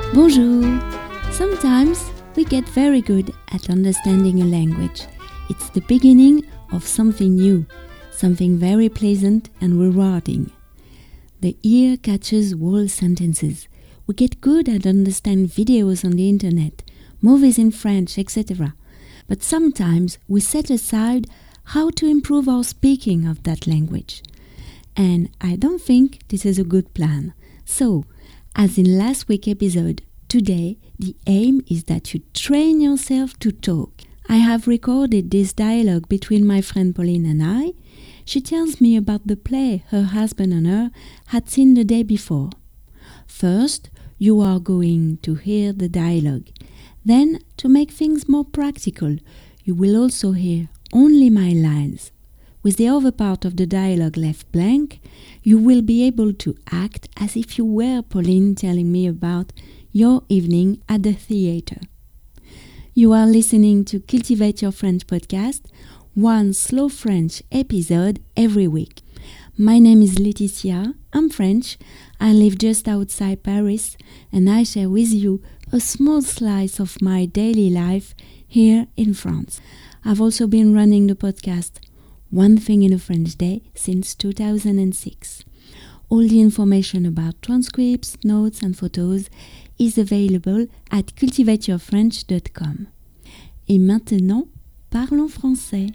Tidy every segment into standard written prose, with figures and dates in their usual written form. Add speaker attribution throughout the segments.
Speaker 1: Bonjour! Sometimes we get very good at understanding a language. It's the beginning of something new, something very pleasant and rewarding. The ear catches whole sentences. We get good at understanding videos on the internet, movies in French, etc. But sometimes we set aside how to improve our speaking of that language. And I don't think this is a good plan. So, as in last week's episode, today the aim is that you train yourself to talk. I have recorded this dialogue between my friend Pauline and I. She tells me about the play her husband and her had seen the day before. First, you are going to hear the dialogue. Then, to make things more practical, you will also hear only my lines. With the other part of the dialogue left blank, you will be able to act as if you were Pauline telling me about your evening at the theater. You are listening to Cultivate Your French podcast, one slow French episode every week. My name is Laetitia, I'm French, I live just outside Paris, and I share with you a small slice of my daily life here in France. I've also been running the podcast One Thing in a French Day since 2006. All the information about transcripts, notes and photos is available at cultivateyourfrench.com. Et maintenant, parlons français.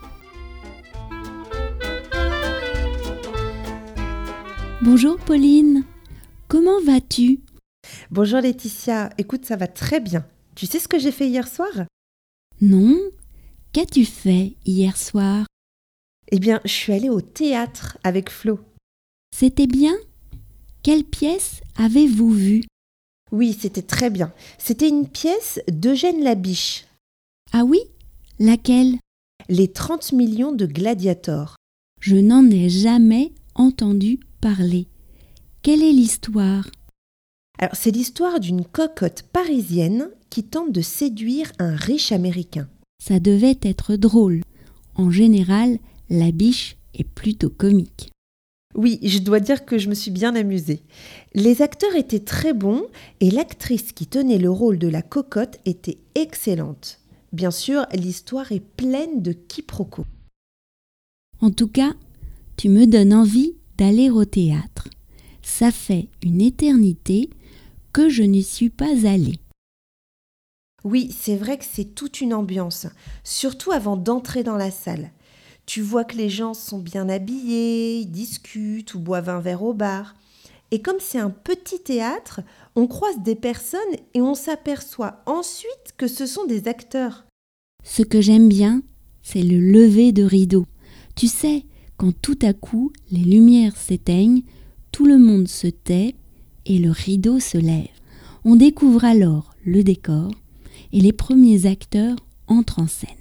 Speaker 1: Bonjour Pauline, comment vas-tu?
Speaker 2: Bonjour Laetitia, écoute, ça va très bien. Tu sais ce que j'ai fait hier soir?
Speaker 1: Non, qu'as-tu fait hier soir?
Speaker 2: Eh bien, je suis allée au théâtre avec Flo.
Speaker 1: C'était bien? Quelle pièce avez-vous vue?
Speaker 2: Oui, c'était très bien. C'était une pièce d'Eugène Labiche.
Speaker 1: Ah oui? Laquelle?
Speaker 2: Les 30 millions de gladiators.
Speaker 1: Je n'en ai jamais entendu parler. Quelle est l'histoire?
Speaker 2: Alors, c'est l'histoire d'une cocotte parisienne qui tente de séduire un riche Américain.
Speaker 1: Ça devait être drôle. En général, Labiche est plutôt comique.
Speaker 2: Oui, je dois dire que je me suis bien amusée. Les acteurs étaient très bons et l'actrice qui tenait le rôle de la cocotte était excellente. Bien sûr, l'histoire est pleine de quiproquos.
Speaker 1: En tout cas, tu me donnes envie d'aller au théâtre. Ça fait une éternité que je n'y suis pas allée.
Speaker 2: Oui, c'est vrai que c'est toute une ambiance, surtout avant d'entrer dans la salle. Tu vois que les gens sont bien habillés, ils discutent ou boivent un verre au bar. Et comme c'est un petit théâtre, on croise des personnes et on s'aperçoit ensuite que ce sont des acteurs.
Speaker 1: Ce que j'aime bien, c'est le lever de rideau. Tu sais, quand tout à coup les lumières s'éteignent, tout le monde se tait et le rideau se lève. On découvre alors le décor et les premiers acteurs entrent en scène.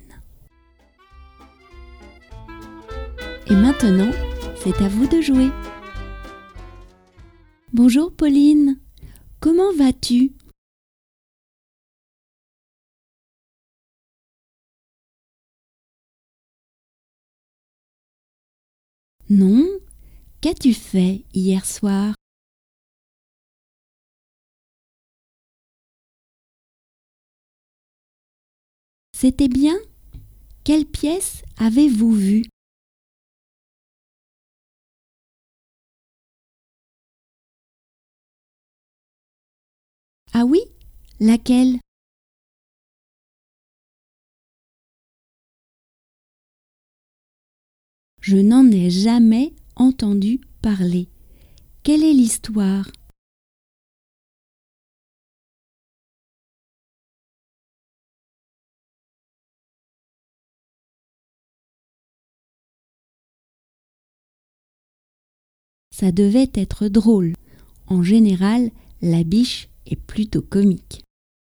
Speaker 1: Et maintenant, c'est à vous de jouer. Bonjour Pauline, comment vas-tu? Non, qu'as-tu fait hier soir? C'était bien? Quelle pièce avez-vous vue? Ah oui? Laquelle? Je n'en ai jamais entendu parler. Quelle est l'histoire? Ça devait être drôle. En général, Labiche est plutôt comique.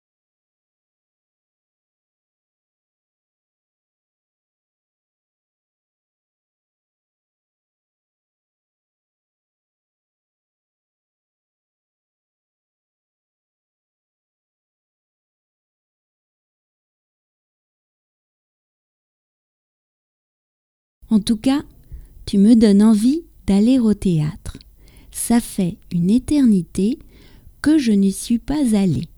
Speaker 1: En tout cas, tu me donnes envie d'aller au théâtre. Ça fait une éternité que je n'y suis pas allée.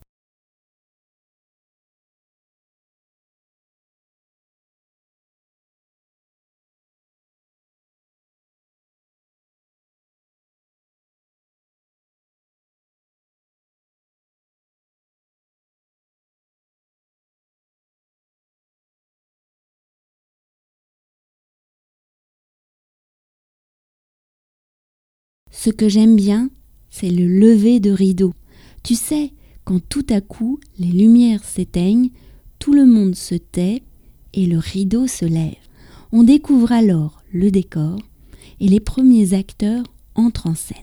Speaker 1: Ce que j'aime bien, c'est le lever de rideau. Tu sais, quand tout à coup les lumières s'éteignent, tout le monde se tait et le rideau se lève. On découvre alors le décor et les premiers acteurs entrent en scène.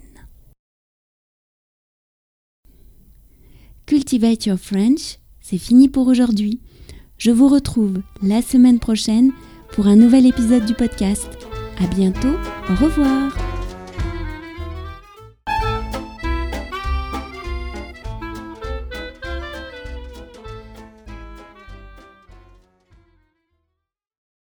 Speaker 1: Cultivate Your French, c'est fini pour aujourd'hui. Je vous retrouve la semaine prochaine pour un nouvel épisode du podcast. À bientôt, au revoir.